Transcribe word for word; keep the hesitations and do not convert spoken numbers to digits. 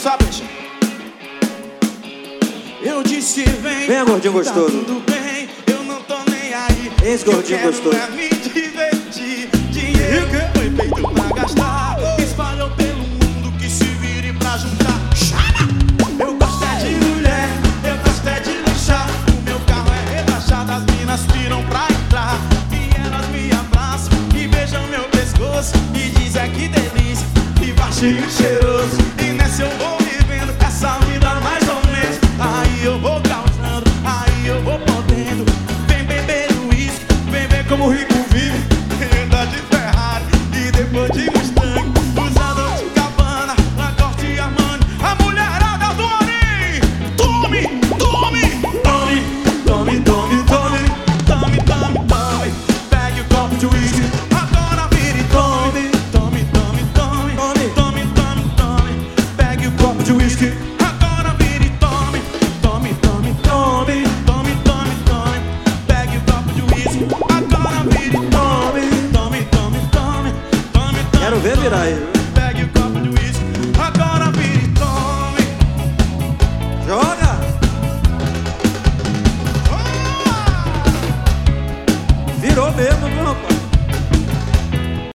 só peixe. Eu disse vem, vem gordinho tá gostoso. Tudo bem, eu não tô nem aí. Esse gordinho gostoso. É me divertir. Dinheiro foi feito pra gastar. Espalhou pelo mundo que se vire pra juntar. Eu gosto é de mulher, eu gosto é de luxar. O meu carro é rebaixado, as minas tiram pra entrar. E elas me abraçam e beijam meu pescoço e dizem que delícia, e baixinho cheiroso. E nessa eu vou vivendo essa vida mais ou menos. Aí eu vou causando, aí eu vou podendo. Vem beber uísque, vem ver como o rico vive. Anda de Ferrari e depois de Mustang, usando de Cabana, Lacoste Armani. A mulherada do Ari, tome, tome, tome, tome, tome, tome, tome, tome, tome. Pegue o copo de uísque, agora vire e tome, tome, tome, tome, tome, tome, tome, tome. Pegue o copo de uísque, agora vire e tome, tome, tome, tome, tome, tome, tome. Pegue o copo de uísque, agora vire e tome, tome, tome, tome, tome, tome. Quero ver virar aí.